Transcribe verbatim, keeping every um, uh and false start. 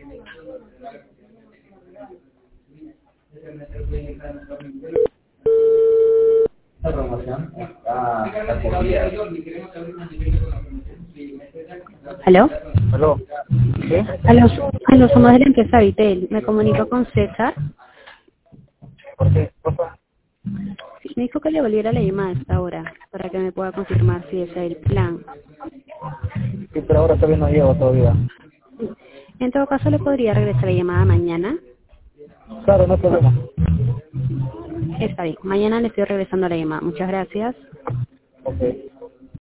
La promoción está, está cubierta. ¿Aló? ¿Aló? ¿Sí? Aló, aló, somos de la empresa Vitel. Me comunico con César. ¿Por qué? ¿Cosa? Sí, me dijo que le volviera la llamada a esta hora para que me pueda confirmar si ese es el plan. Sí, pero ahora todavía no llego todavía. En todo caso, ¿le podría regresar la llamada mañana? Claro, no hay problema. Está bien, mañana le estoy regresando la llamada. Muchas gracias. Ok.